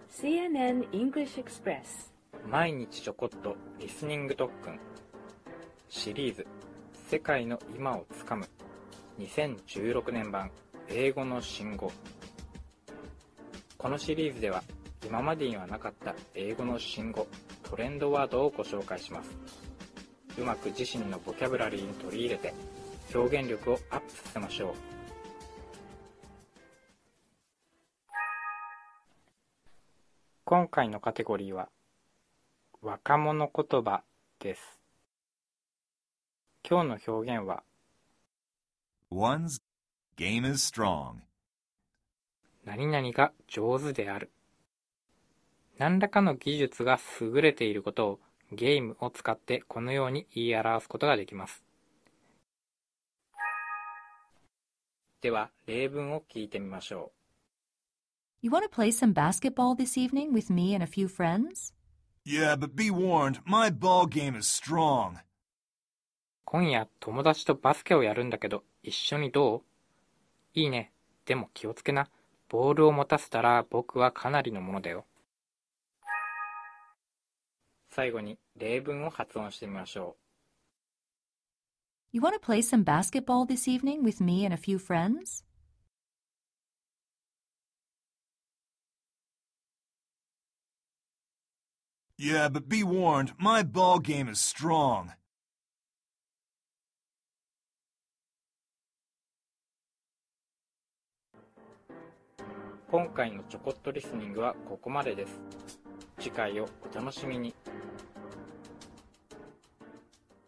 CNN English Express 毎日ちょこっとリスニング特訓シリーズ世界の今をつかむ2016年版英語の新語。このシリーズでは今までにはなかった英語の新語トレンドワードをご紹介します。うまく自身のボキャブラリーに取り入れて表現力をアップさせましょう。今回のカテゴリーは若者言葉です。今日の表現は One's game is strong. 何々が上手である。何らかの技術が優れていることをゲームを使ってこのように言い表すことができます。では例文を聞いてみましょう。 You want to play some basketball this evening with me and a few friends? Yeah, but be warned, my ball game is strong. 今夜友達とバスケをやるんだけど一緒にどう？いいね。でも気をつけな。ボールを持たせたら僕はかなりのものだよ。最後に例文を発音してみましょう。You want to play some basketball this evening with me and a few friends? Yeah, but be warned, my ball game is strong. 今回のちょこっとリスニングはここまでです。次回をお楽しみに。